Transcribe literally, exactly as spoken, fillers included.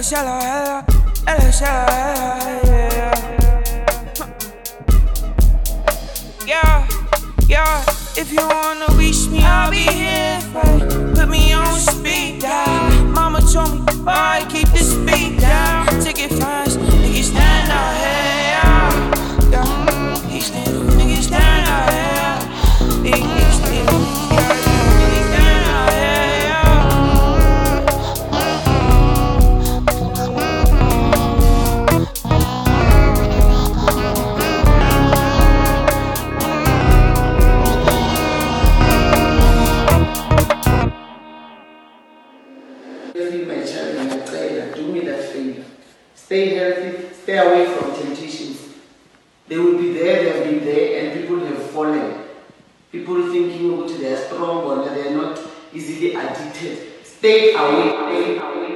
Ella, ella, ella, ella, ella, yeah, yeah. If you wanna reach me, I'll be here. Right. Put me on speed dial. Mama told me, boy, keep the speed down. Ticket fines, niggas stand out here. Yeah, these niggas stand out here. Big niggas stand out here. My child, my child, do me that favor. Stay healthy, stay away from temptations. They will be there, they have been there, and people have fallen. People thinking they are strong or they are not easily addicted. Stay away, stay away.